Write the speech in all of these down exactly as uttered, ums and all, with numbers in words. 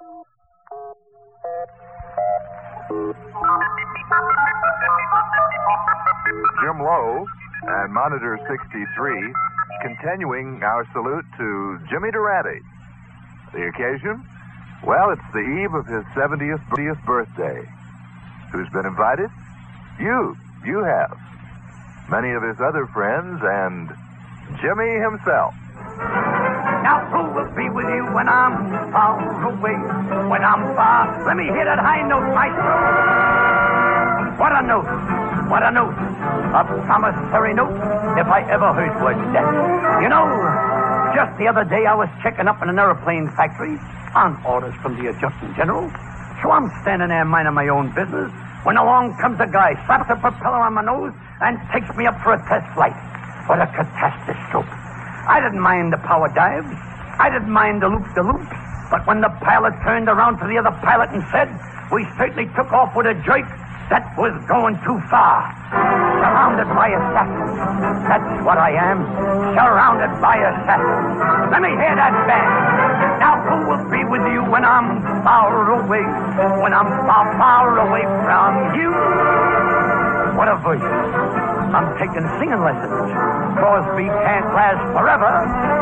Jim Lowe and Monitor sixty-three continuing our salute to Jimmy Durante. The occasion? Well, it's the eve of his seventieth birthday. Who's been invited? You. You have. Many of his other friends and Jimmy himself. Now who will be with you when I'm far away? When I'm far, let me hear that high note, maestro. What a note. What a note. A promissory note, if I ever heard one. You know, just the other day I was checking up in an airplane factory on orders from the Adjutant General. So I'm standing there minding my own business when along comes a guy, slaps a propeller on my nose, and takes me up for a test flight. What a catastrophe. I didn't mind the power dives. I didn't mind the loop-de-loops. But when the pilot turned around to the other pilot and said, we certainly took off with a jerk, that was going too far. Surrounded by assassins. That's what I am. Surrounded by assassins. Let me hear that band. Now who will be with you when I'm far away? When I'm far, far away from you? What a voice. I'm taking singing lessons. Crosby can't last forever.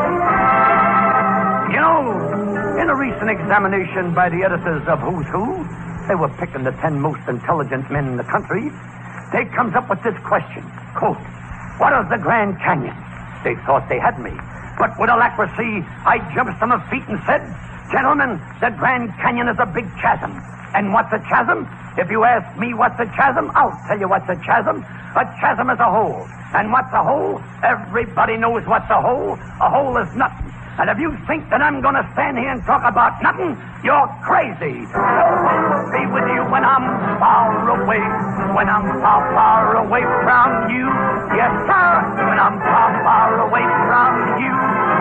You know, in a recent examination by the editors of Who's Who, they were picking the ten most intelligent men in the country. They comes up with this question, quote, what is the Grand Canyon? They thought they had me. But with alacrity, I jumped to my feet and said, gentlemen, the Grand Canyon is a big chasm. And what's a chasm? If you ask me what's a chasm, I'll tell you what's a chasm. A chasm is a hole. And what's a hole? Everybody knows what's a hole. A hole is nothing. And if you think that I'm going to stand here and talk about nothing, you're crazy. I'll be with you when I'm far away. When I'm far, far away from you. Yes, sir. When I'm far, far away from you.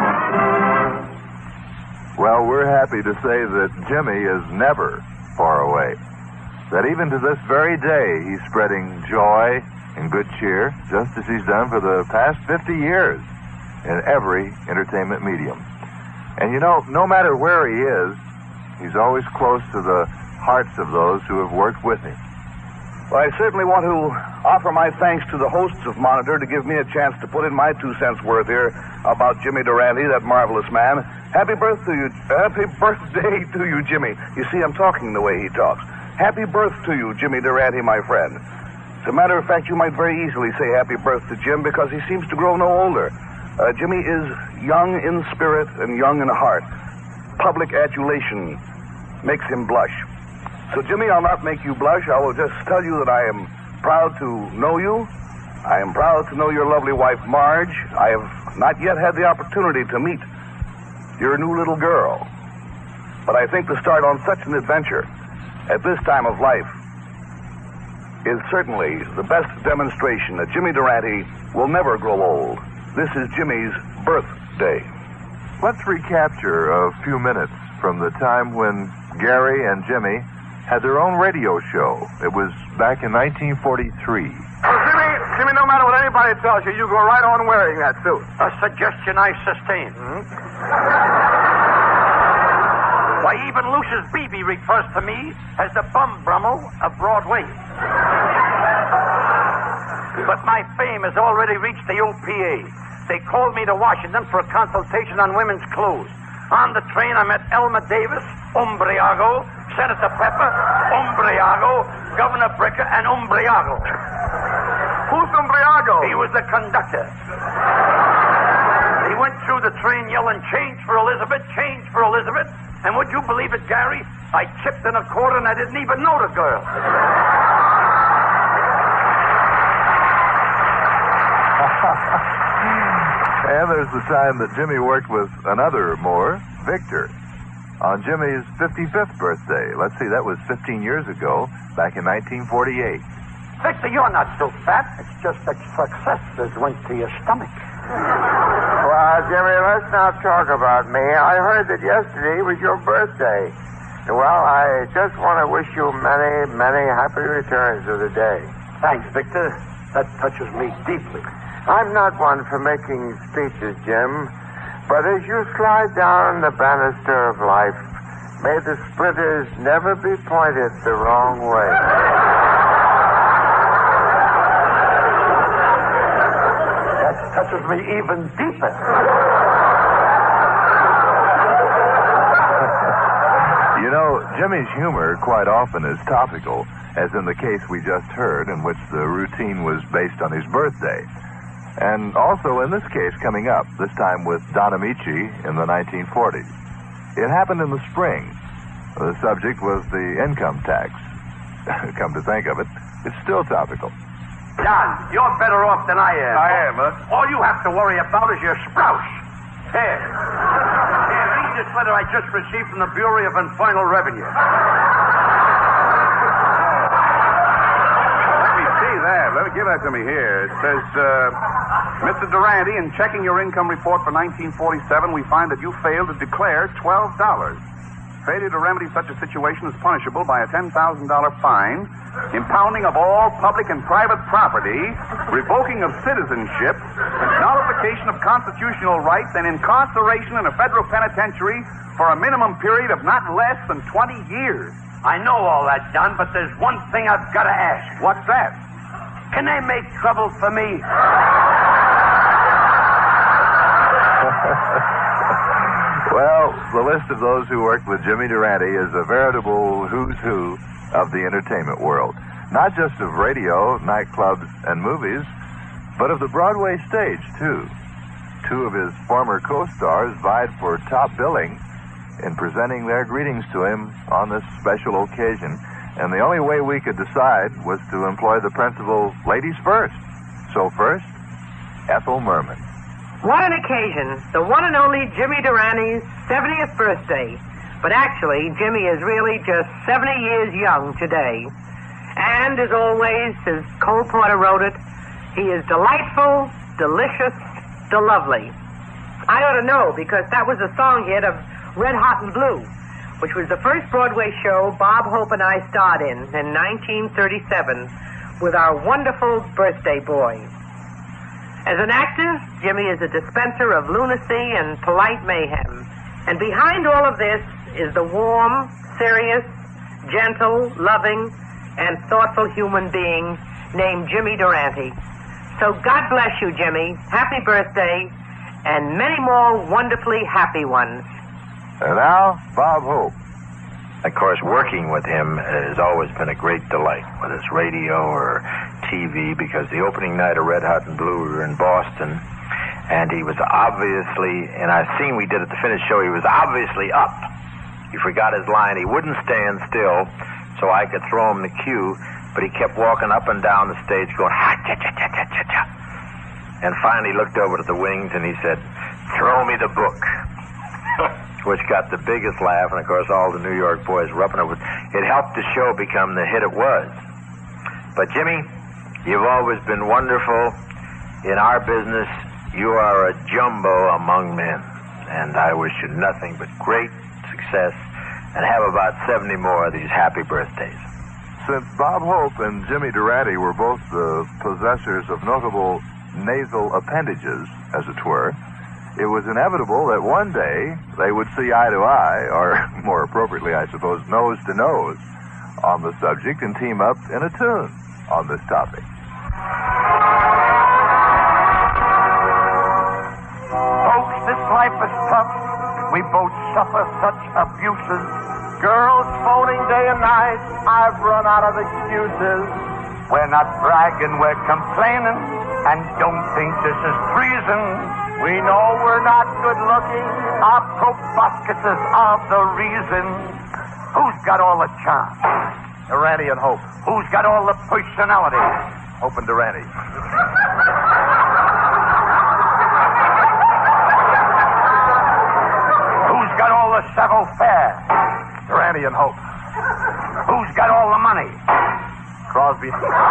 Well, we're happy to say that Jimmy is never far away. That even to this very day, he's spreading joy and good cheer, just as he's done for the past fifty years in every entertainment medium. And you know, no matter where he is, he's always close to the hearts of those who have worked with him. Well, I certainly want to offer my thanks to the hosts of Monitor to give me a chance to put in my two cents worth here about Jimmy Durante, that marvelous man. Happy birth to you, happy birthday to you, Jimmy. You see, I'm talking the way he talks. Happy birth to you, Jimmy Durante, my friend. As a matter of fact, you might very easily say happy birth to Jim because he seems to grow no older. Uh, Jimmy is young in spirit and young in heart. Public adulation makes him blush. So, Jimmy, I'll not make you blush. I will just tell you that I am proud to know you. I am proud to know your lovely wife, Marge. I have not yet had the opportunity to meet your new little girl. But I think to start on such an adventure at this time of life is certainly the best demonstration that Jimmy Durante will never grow old. This is Jimmy's birthday. Let's recapture a few minutes from the time when Gary and Jimmy had their own radio show. It was back in nineteen forty-three. Well, Jimmy, Jimmy, no matter what anybody tells you, you go right on wearing that suit. A suggestion I sustain. Hmm? Why, even Lucius Beebe refers to me as the bum Brummel of Broadway. But my fame has already reached the O P A. They called me to Washington for a consultation on women's clothes. On the train, I met Elma Davis, Umbriago, Senator Pepper, Umbriago, Governor Bricker, and Umbriago. Who's Umbriago? He was the conductor. He went through the train yelling, change for Elizabeth, change for Elizabeth. And would you believe it, Gary? I chipped in a quarter and I didn't even know the girl. And there's the time that Jimmy worked with another Moore, Victor, on Jimmy's fifty-fifth birthday. Let's see, that was fifteen years ago, back in nineteen forty-eight. Victor, you're not so fat. It's just that success has went to your stomach. Well, Jimmy, let's not talk about me. I heard that yesterday was your birthday. Well, I just want to wish you many, many happy returns of the day. Thanks, Victor. That touches me deeply. I'm not one for making speeches, Jim, but as you slide down the banister of life, May the splinters never be pointed the wrong way. That touches me even deeper. You know, Jimmy's humor quite often is topical, as in the case we just heard, in which the routine was based on his birthday. And also in this case coming up, this time with Don Amici in the nineteen forties. It happened in the spring. The subject was the income tax. Come to think of it, it's still topical. Don, you're better off than I am. I am, huh? All you have to worry about is your sprouts. Here. Here, read this letter I just received from the Bureau of Infernal Revenue. Let me see that. Let me give that to me here. It says, uh, Mister Durante, in checking your income report for nineteen forty-seven, we find that you failed to declare twelve dollars. Failure to remedy such a situation is punishable by a ten thousand dollars fine, impounding of all public and private property, revoking of citizenship, nullification of constitutional rights, and incarceration in a federal penitentiary for a minimum period of not less than twenty years. I know all that, Don, but there's one thing I've got to ask. What's that? Can they make trouble for me? Well, the list of those who worked with Jimmy Durante is a veritable who's who of the entertainment world. Not just of radio, nightclubs, and movies, but of the Broadway stage, too. Two of his former co-stars vied for top billing in presenting their greetings to him on this special occasion. And the only way we could decide was to employ the principle, ladies first. So first, Ethel Merman. What an occasion. The one and only Jimmy Durante's seventieth birthday. But actually, Jimmy is really just seventy years young today. And as always, as Cole Porter wrote it, he is delightful, delicious, delovely. I ought to know, because that was a song hit of Red Hot and Blue, which was the first Broadway show Bob Hope and I starred in in nineteen thirty-seven with our wonderful birthday boy. As an actor, Jimmy is a dispenser of lunacy and polite mayhem. And behind all of this is the warm, serious, gentle, loving, and thoughtful human being named Jimmy Durante. So God bless you, Jimmy. Happy birthday, and many more wonderfully happy ones. And now, Bob Hope. Of course, working with him has always been a great delight, whether it's radio or T V, because the opening night of Red Hot and Blue, we were in Boston, and he was obviously, and I seen we did at the finished show, he was obviously up. He forgot his line. He wouldn't stand still, so I could throw him the cue, but he kept walking up and down the stage going, ha, cha, cha, cha, cha, cha, cha. And finally looked over to the wings and he said, throw me the book. Which got the biggest laugh, and of course all the New York boys were up and it. It helped the show become the hit it was. But Jimmy, you've always been wonderful. In our business, you are a jumbo among men, and I wish you nothing but great success, and have about seventy more of these happy birthdays. Since Bob Hope and Jimmy Durante were both the possessors of notable nasal appendages, as it were, it was inevitable that one day they would see eye to eye, or more appropriately, I suppose, nose to nose, on the subject and team up in a tune on this topic. Folks, this life is tough. We both suffer such abuses. Girls phoning day and night. I've run out of excuses. We're not bragging, we're complaining, and don't think this is treason. We know we're not good looking. Our proboscises are the reason. Who's got all the charm? Durante and Hope. Who's got all the personality? Hope and Durante. Who's got all the savoir-faire? Durante and Hope. Who's got all the money? Crosby.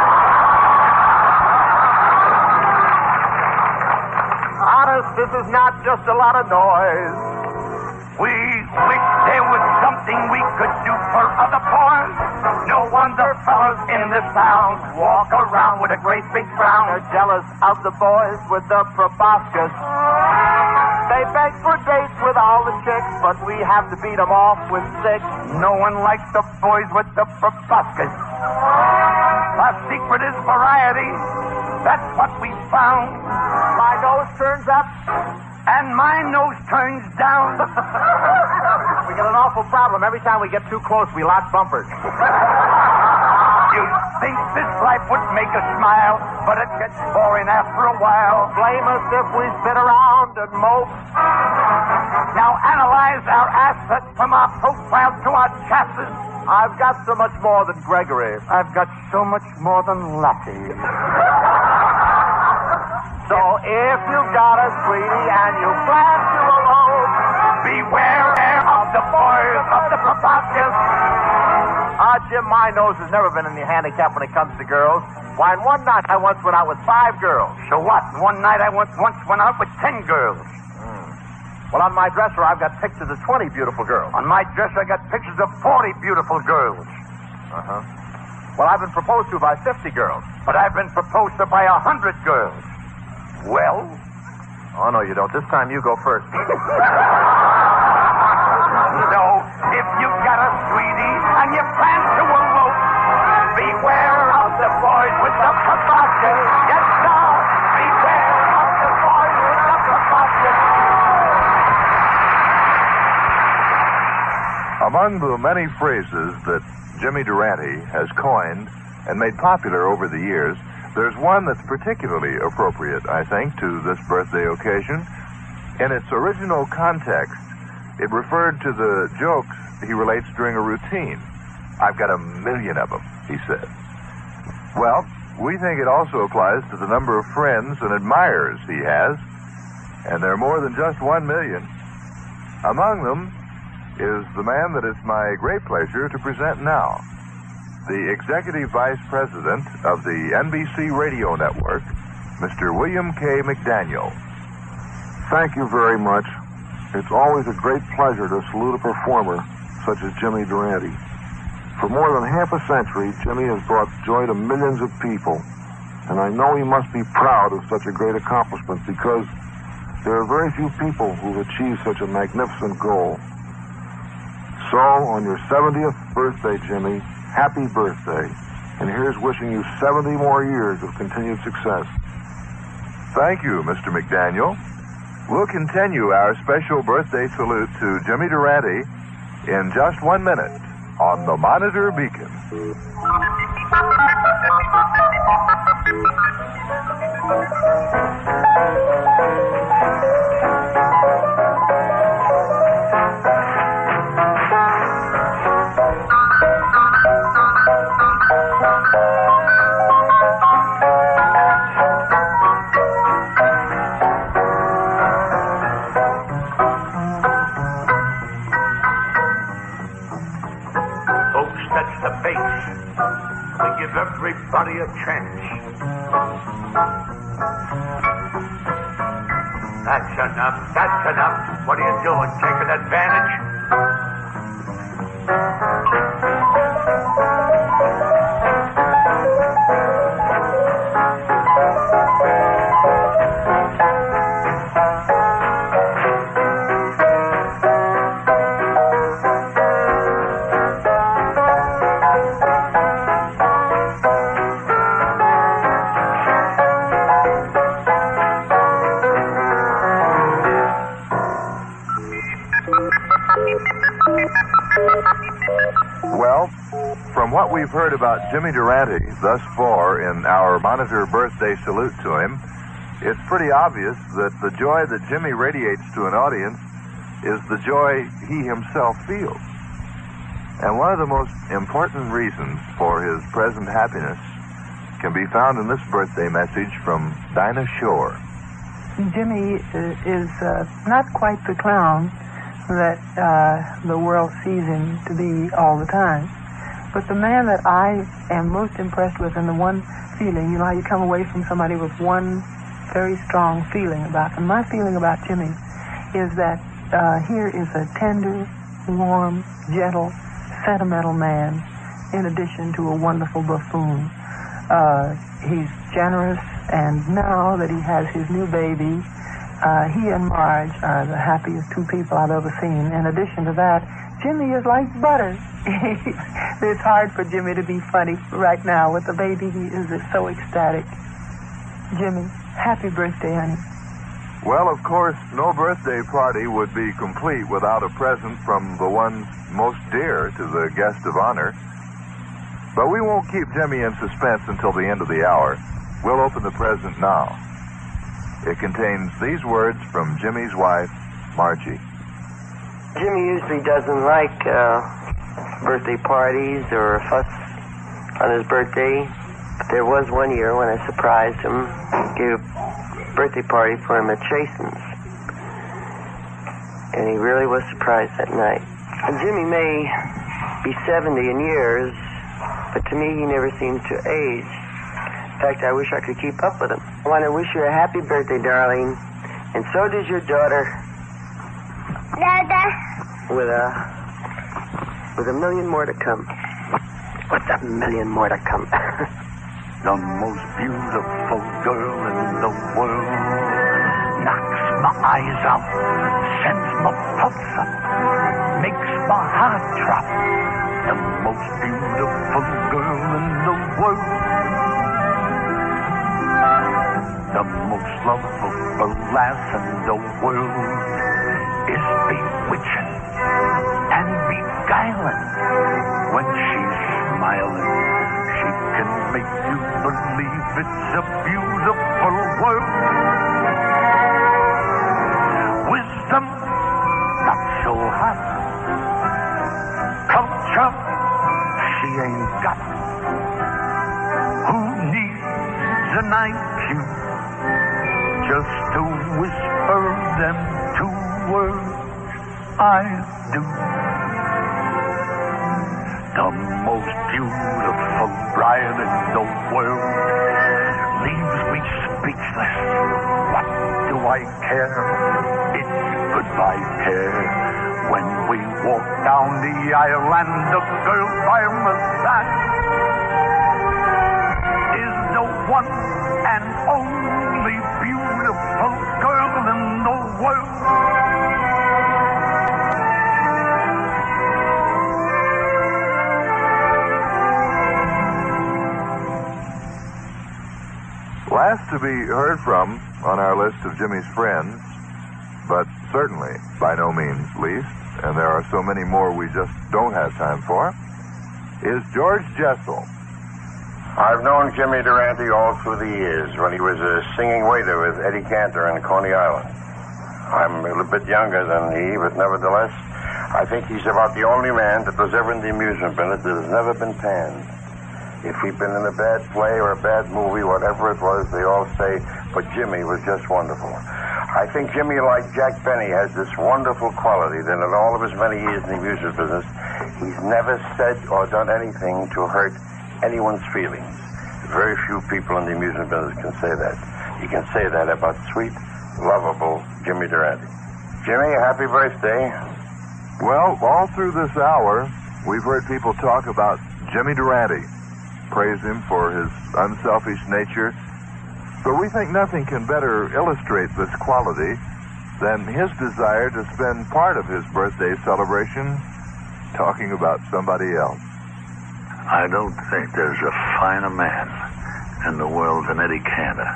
Honest, this is not just a lot of noise. We wish there was something we could do for other boys. No wonder fellas in this town walk around with a great big frown. They're jealous of the boys with the proboscis. They beg for dates with all the chicks, but we have to beat them off with six. No one likes the boys with the proboscis. Our secret is variety. That's what we found. My nose turns up. And my nose turns down. We got an awful problem. Every time we get too close, we lock bumpers. You'd think this life would make us smile, but it gets boring after a while. Blame us if we sit around and mope. Now analyze our assets from our profile to our chassis. I've got so much more than Gregory. I've got so much more than Lassie. So if you've got a sweetie and you plan to elope, beware of the boys of the proboscis. Ah, Jim, my nose has never been any handicap when it comes to girls. Why, in one night I once went out with five girls. So what? One night I once once went out with ten girls. Mm. Well, on my dresser I've got pictures of twenty beautiful girls. On my dresser I got pictures of forty beautiful girls. Uh-huh. Well, I've been proposed to by fifty girls. But I've been proposed to by a hundred girls. Well? Oh, no, you don't. This time you go first. No, if you've got a sweetie and you plan to elope, beware of the boys with the proboscis. Yes, sir. Beware of the boys with the proboscis. Among the many phrases that Jimmy Durante has coined and made popular over the years, there's one that's particularly appropriate, I think, to this birthday occasion. In its original context, it referred to the jokes he relates during a routine. I've got a million of them, he said. Well, we think it also applies to the number of friends and admirers he has, and there are more than just one million. Among them is the man that it's my great pleasure to present now, the Executive Vice President of the N B C Radio Network, Mister William K. McDaniel. Thank you very much. It's always a great pleasure to salute a performer such as Jimmy Durante. For more than half a century, Jimmy has brought joy to millions of people, and I know he must be proud of such a great accomplishment because there are very few people who've achieved such a magnificent goal. So, on your seventieth birthday, Jimmy, happy birthday, and here's wishing you seventy more years of continued success. Thank you, Mister McDaniel. We'll continue our special birthday salute to Jimmy Durante in just one minute on the Monitor Beacon. Everybody a chance. That's enough. That's enough. What are you doing? Taking advantage? Well, from what we've heard about Jimmy Durante thus far in our Monitor birthday salute to him, it's pretty obvious that the joy that Jimmy radiates to an audience is the joy he himself feels. And one of the most important reasons for his present happiness can be found in this birthday message from Dinah Shore. Jimmy is uh, not quite the clown that uh, the world sees him to be all the time. But the man that I am most impressed with, and the one feeling, you know how you come away from somebody with one very strong feeling about them. My feeling about Jimmy is that uh, here is a tender, warm, gentle, sentimental man in addition to a wonderful buffoon. Uh, he's generous, and now that he has his new baby, Uh, he and Marge are the happiest two people I've ever seen. In addition to that, Jimmy is like butter. It's hard for Jimmy to be funny right now. With the baby, he is so ecstatic. Jimmy, happy birthday, honey. Well, of course, no birthday party would be complete without a present from the ones most dear to the guest of honor. But we won't keep Jimmy in suspense until the end of the hour. We'll open the present now. It contains these words from Jimmy's wife, Margie. Jimmy usually doesn't like uh, birthday parties or a fuss on his birthday. But there was one year when I surprised him, gave a birthday party for him at Chasen's. And he really was surprised that night. And Jimmy may be seventy in years, but to me he never seems to age. In fact, I wish I could keep up with him. I want to wish you a happy birthday, darling. And so does your daughter. Dada. With a... with a million more to come. With a million more to come. The most beautiful girl in the world knocks my eyes out, sends my pulse up, makes my heart drop. The most beautiful girl in the world. The most lovable lass in the world is bewitching and beguiling. When she's smiling, she can make you believe it's a beautiful world. Wisdom, not so hot. Culture, she ain't got. Who needs an I Q? Just to whisper them two words, I do. The most beautiful bride in the world leaves me speechless. What do I care? It's goodbye care. When we walk down the aisle and the girl by my side is the one and only beautiful girl in the world. Last to be heard from on our list of Jimmy's friends, but certainly by no means least, and there are so many more we just don't have time for, is George Jessel. I've known Jimmy Durante all through the years when he was a singing waiter with Eddie Cantor in Coney Island. I'm a little bit younger than he, but nevertheless, I think he's about the only man that was ever in the amusement business that has never been panned. If he'd been in a bad play or a bad movie, whatever it was, they all say, but Jimmy was just wonderful. I think Jimmy, like Jack Benny, has this wonderful quality that in all of his many years in the amusement business, he's never said or done anything to hurt anyone's feelings. Very few people in the amusement business can say that. You can say that about sweet, lovable Jimmy Durante. Jimmy, happy birthday. Well, all through this hour, we've heard people talk about Jimmy Durante, praise him for his unselfish nature, but we think nothing can better illustrate this quality than his desire to spend part of his birthday celebration talking about somebody else. I don't think there's a finer man in the world than Eddie Cantor.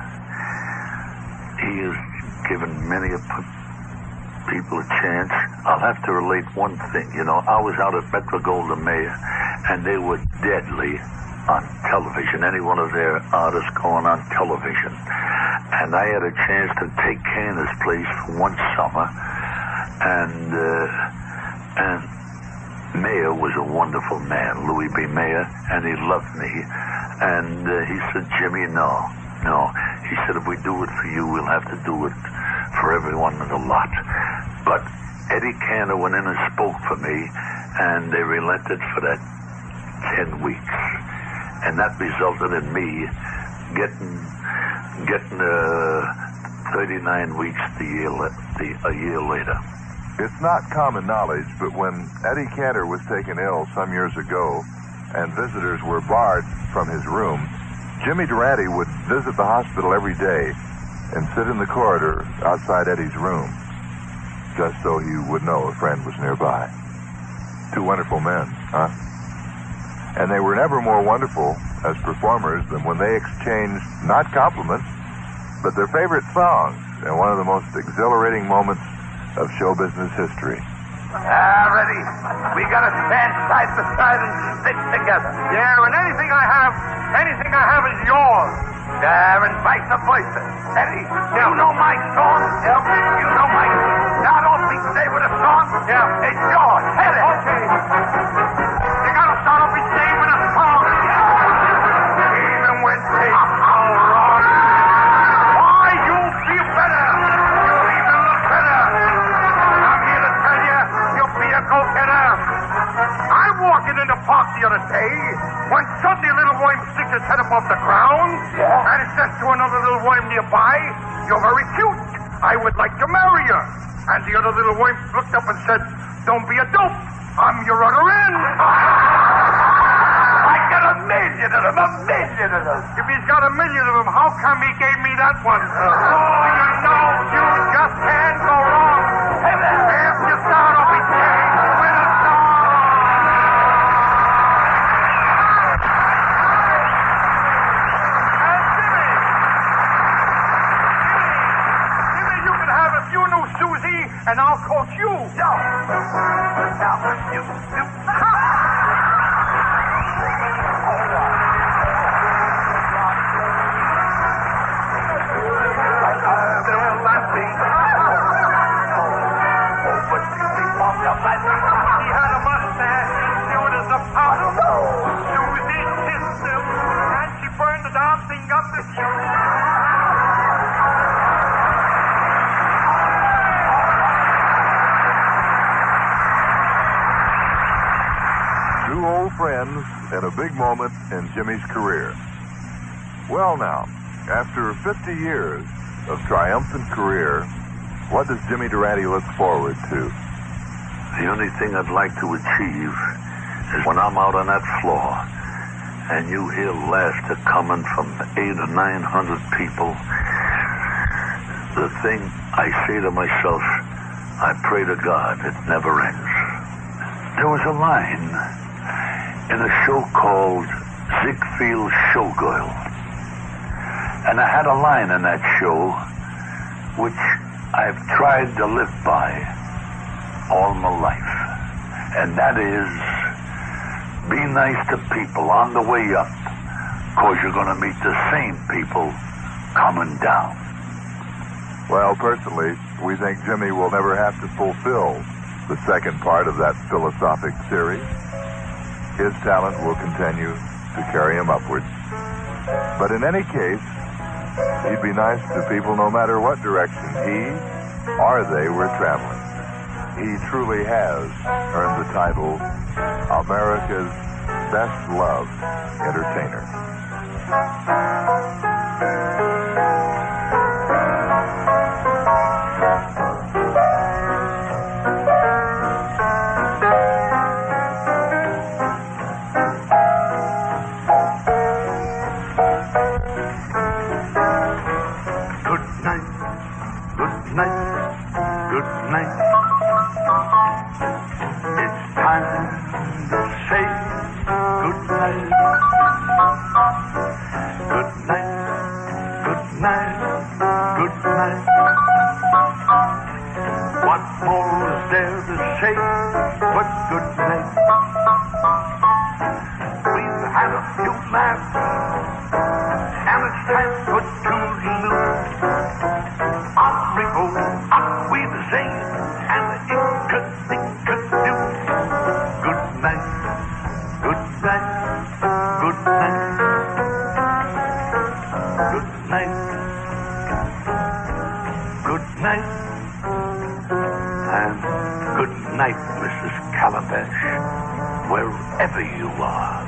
He has given many a p- people a chance. I'll have to relate one thing. You know, I was out at Metro-Goldwyn-Mayer, and they were deadly on television. Any one of their artists going on television. And I had a chance to take Cantor's place for one summer, and uh, and Mayer was a wonderful man, Louis B. Mayer, and he loved me. And uh, he said, Jimmy, no, no. He said, if we do it for you, we'll have to do it for everyone in the lot. But Eddie Cantor went in and spoke for me, and they relented for that ten weeks. And that resulted in me getting getting uh, thirty-nine weeks the year, the, a year later. It's not common knowledge, but when Eddie Cantor was taken ill some years ago and visitors were barred from his room, Jimmy Durante would visit the hospital every day and sit in the corridor outside Eddie's room, just so he would know a friend was nearby. Two wonderful men, huh? And they were never more wonderful as performers than when they exchanged not compliments, but their favorite songs in one of the most exhilarating moments of show business history. Ah, ready. We gotta stand side by side and stick together. Yeah, and anything I have, anything I have is yours. Yeah, and vice versa. Eddie, you know my song. Yep. You know my... Now don't be say with a song. Yeah. It's yours. Hit it. Okay. You gotta start off each day with a song. Even when things go wrong. Why, you'll feel better. You'll even look better. I'm here to tell you, you'll be a go-getter. I'm walking in the park the other day when suddenly a little worm sticks his head above the ground. Yeah. And it says to another little worm nearby, "You're very cute. I would like to marry you." And the other little worm looked up and said, "Don't be a dope. I'm your other end." I got a million of them, a million of them. If he's got a million of them, how come he gave me that one? Oh, you know, you just can't go wrong. If you start off each day with a song. And Jimmy, Jimmy, Jimmy, you can have a few new Susie, and I'll coach you. No. Now, you, you... He had a mustache, cute as a pop. Susie kissed him, and she burned the darn thing up the chute. Two old friends and a big moment in Jimmy's career. Well now, after fifty years of triumphant career, what does Jimmy Durante look forward to? The only thing I'd like to achieve is when I'm out on that floor and you hear laughter coming from eight or nine hundred people, the thing I say to myself, I pray to God it never ends. There was a line in a show called Ziegfeld Showgirl, and I had a line in that show which I've tried to live by all my life, and that is, be nice to people on the way up, because you're going to meet the same people coming down. Well, personally, we think Jimmy will never have to fulfill the second part of that philosophic series. His talent will continue to carry him upwards. But in any case, he'd be nice to people no matter what direction he or they were traveling. He truly has earned the title America's Best Loved Entertainer. Good night, good night, good night. It's time to say good night. Good night, good night, good night. What more is there to say but good night? We've had a few laughs, and it's time for toodaloo. Up we go, up we sing, and it could be could do. Good night, good night, good night, good night, good night, and good night, Missus Calabash, wherever you are.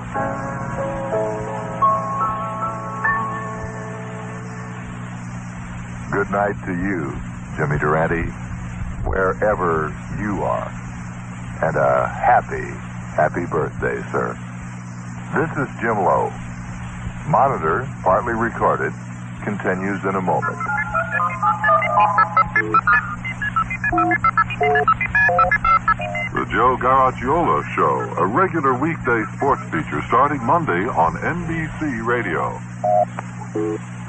Good night to you, Jimmy Durante, wherever you are. And a happy, happy birthday, sir. This is Jim Lowe. Monitor, partly recorded, continues in a moment. The Joe Garagiola Show, a regular weekday sports feature starting Monday on N B C Radio.